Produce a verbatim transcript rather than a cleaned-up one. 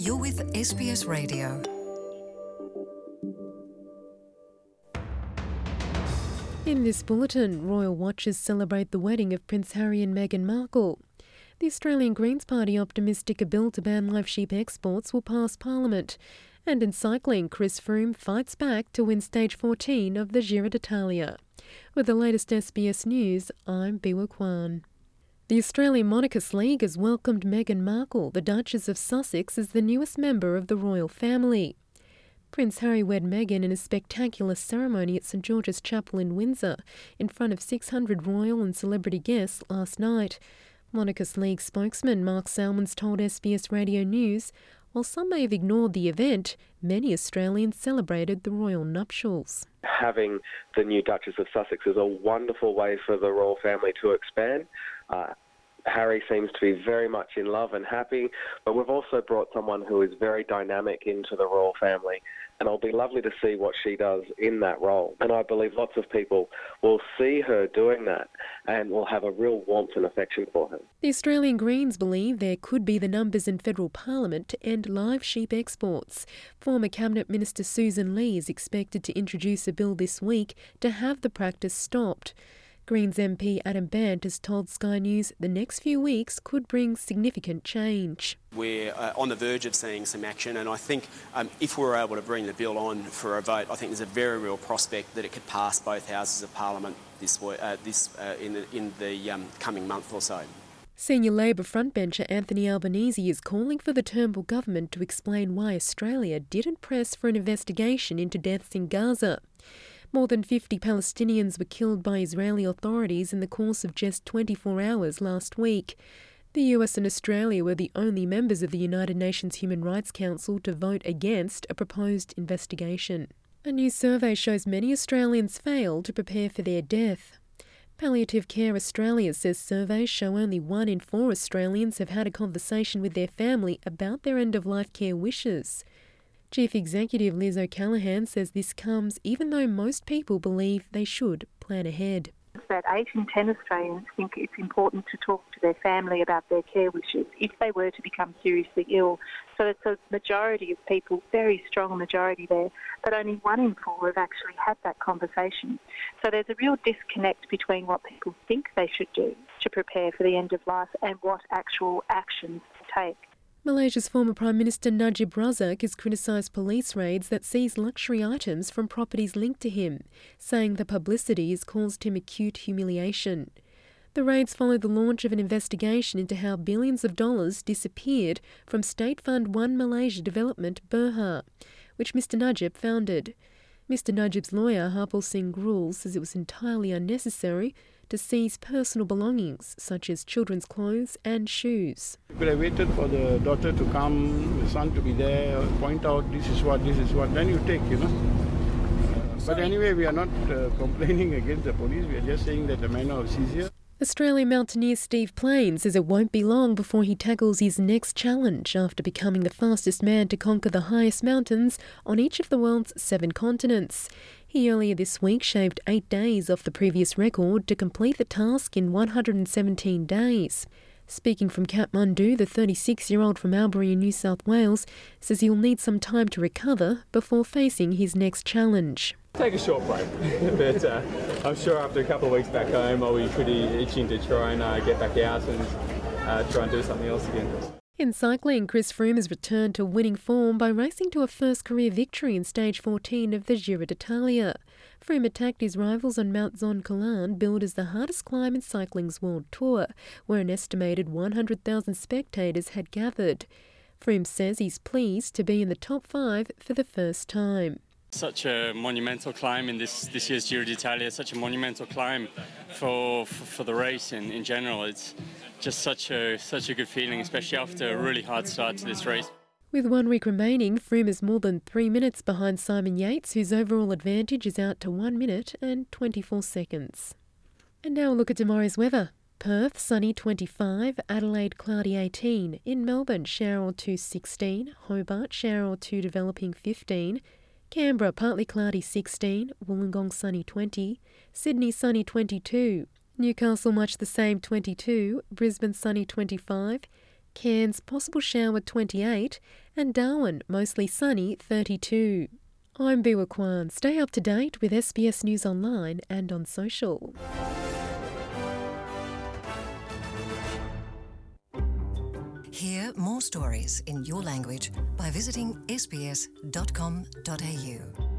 You're with S B S Radio. In this bulletin, royal watchers celebrate the wedding of Prince Harry and Meghan Markle. The Australian Greens Party optimistic a bill to ban live sheep exports will pass Parliament. And in cycling, Chris Froome fights back to win stage fourteen of the Giro d'Italia. With the latest S B S News, I'm Biwa Kwan. The Australian Monarchists League has welcomed Meghan Markle, the Duchess of Sussex, as the newest member of the royal family. Prince Harry wed Meghan in a spectacular ceremony at St George's Chapel in Windsor, in front of six hundred royal and celebrity guests last night. Monarchist League spokesman Mark Salmons told S B S Radio News, while some may have ignored the event, many Australians celebrated the royal nuptials. Having the new Duchess of Sussex is a wonderful way for the royal family to expand. Uh, Harry seems to be very much in love and happy, but we've also brought someone who is very dynamic into the royal family, and it'll be lovely to see what she does in that role. And I believe lots of people will see her doing that and will have a real warmth and affection for her. The Australian Greens believe there could be the numbers in federal parliament to end live sheep exports. Former Cabinet Minister Susan Lee is expected to introduce a bill this week to have the practice stopped. Greens M P Adam Bandt has told Sky News the next few weeks could bring significant change. We're uh, on the verge of seeing some action, and I think um, if we're able to bring the bill on for a vote, I think there's a very real prospect that it could pass both houses of Parliament this uh, this uh, in the, in the um, coming month or so. Senior Labor frontbencher Anthony Albanese is calling for the Turnbull government to explain why Australia didn't press for an investigation into deaths in Gaza. More than fifty Palestinians were killed by Israeli authorities in the course of just twenty-four hours last week. The U S and Australia were the only members of the United Nations Human Rights Council to vote against a proposed investigation. A new survey shows many Australians fail to prepare for their death. Palliative Care Australia says surveys show only one in four Australians have had a conversation with their family about their end-of-life care wishes. Chief Executive Liz O'Callaghan says this comes even though most people believe they should plan ahead. About eight in ten Australians think it's important to talk to their family about their care wishes if they were to become seriously ill. So it's a majority of people, very strong majority there, but only one in four have actually had that conversation. So there's a real disconnect between what people think they should do to prepare for the end of life and what actual actions to take. Malaysia's former Prime Minister Najib Razak has criticised police raids that seize luxury items from properties linked to him, saying the publicity has caused him acute humiliation. The raids followed the launch of an investigation into how billions of dollars disappeared from State Fund One Malaysia Development Berhad, which Mister Najib founded. Mister Najib's lawyer, Harpal Singh Grul, says it was entirely unnecessary to seize personal belongings such as children's clothes and shoes. But I waited for the daughter to come, the son to be there, point out this is what, this is what, then you take, you know. Uh, but anyway, we are not uh, complaining against the police, we are just saying that the manner of seizure. Australian mountaineer Steve Plain says it won't be long before he tackles his next challenge after becoming the fastest man to conquer the highest mountains on each of the world's seven continents. He earlier this week shaved eight days off the previous record to complete the task in one hundred seventeen days. Speaking from Kathmandu, the thirty-six-year-old from Albury in New South Wales says he'll need some time to recover before facing his next challenge. Take a short break, but uh, I'm sure after a couple of weeks back home I'll be pretty itching to try and uh, get back out and uh, try and do something else again. In cycling, Chris Froome has returned to winning form by racing to a first career victory in stage fourteen of the Giro d'Italia. Froome attacked his rivals on Mount Zon Colan, billed as the hardest climb in cycling's world tour, where an estimated one hundred thousand spectators had gathered. Froome says he's pleased to be in the top five for the first time. Such a monumental climb in this, this year's Giro d'Italia, such a monumental climb for, for, for the race in, in general. It's just such a, such a good feeling, especially after a really hard start to this race. With one week remaining, Froome is more than three minutes behind Simon Yates, whose overall advantage is out to one minute and twenty-four seconds. And now a look at tomorrow's weather. Perth, sunny twenty-five, Adelaide, cloudy eighteen, in Melbourne, shower or two sixteen, Hobart, shower or two developing fifteen, Canberra, partly cloudy sixteen, Wollongong sunny twenty, Sydney sunny twenty-two, Newcastle much the same twenty-two, Brisbane sunny twenty-five, Cairns, possible shower twenty-eight, and Darwin, mostly sunny thirty-two. I'm Biwa Kwan. Stay up to date with S B S News Online and on social. Hear more stories in your language by visiting s b s dot com dot a u.